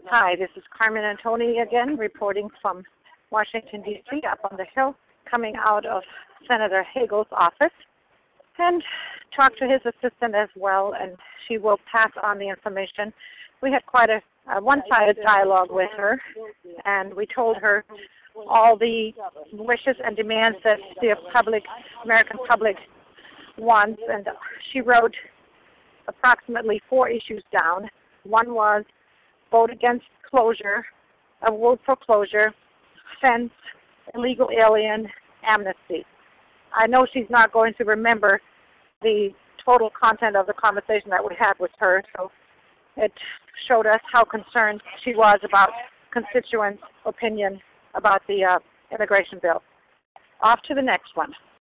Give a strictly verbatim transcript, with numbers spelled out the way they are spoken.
Hi, this is Carmen Antoni again, reporting from Washington, D C, up on the Hill, coming out of Senator Hagel's office, and talked to his assistant as well, and she will pass on the information. We had quite a, a one-sided dialogue with her, and we told her all the wishes and demands that the public, American public wants, and she wrote approximately four issues down. One was vote against closure, a vote for closure, fence, illegal alien, amnesty. I know she's not going to remember the total content of the conversation that we had with her, so it showed us how concerned she was about constituents' opinion about the uh, immigration bill. Off to the next one.